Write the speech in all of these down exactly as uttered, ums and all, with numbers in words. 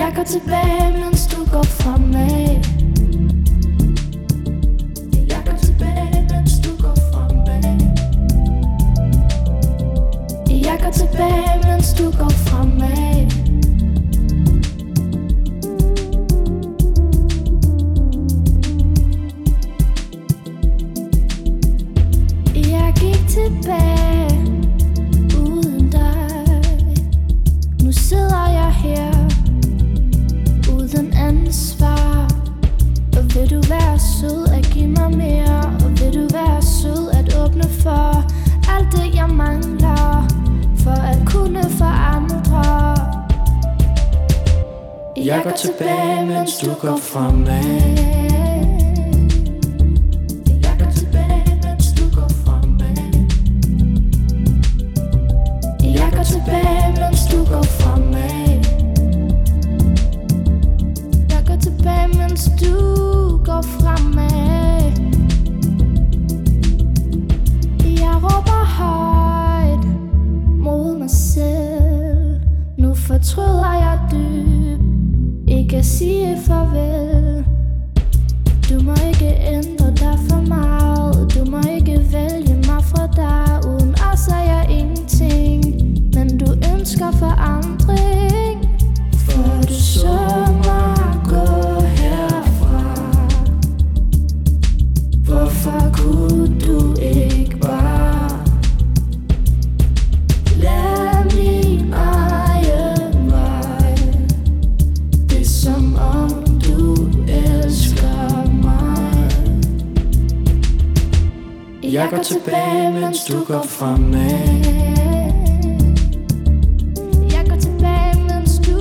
Jeg går tilbage, mens du går fremad. Jeg går tilbage, mens du går fremad. Jeg går tilbage, mens du går fremad. Jeg gik tilbage uden dig. Nu sidder jeg her uden ansvar. Og vil du være sød at give mig mere? Og vil du være sød at åbne for alt det jeg mangler, for at kunne forandre? Jeg går tilbage, mens du går fremad. Jeg går tilbage, mens du går fremad. Jeg går tilbage, mens du går fremad. Jeg går tilbage, mens du går fremad. Jeg råber højt mod mig selv. Nu fortryder jeg dybt ikke at sige farvel. Du må ikke ændre dig for meget. Du må ikke vælge mig fra dig. Uden os er jeg ingenting. Men du ønsker forandring, for du så mig gå herfra. Hvorfor kunne du ikke bare lad min egen vej? Det er som om du elsker mig. Jeg går tilbage, mens du går fremad. Jeg går tilbage, mens du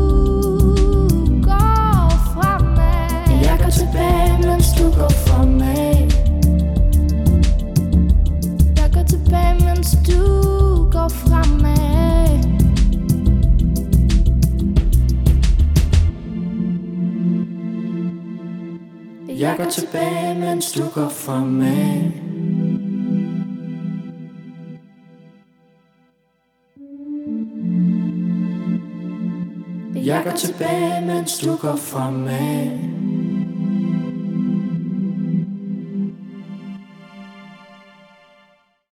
går fremad. Jeg går tilbage, mens du går fremad. Jeg går tilbage, mens du går fremad. Jeg går tilbage, mens du går fremad. Jeg går tilbage, mens du går fremad.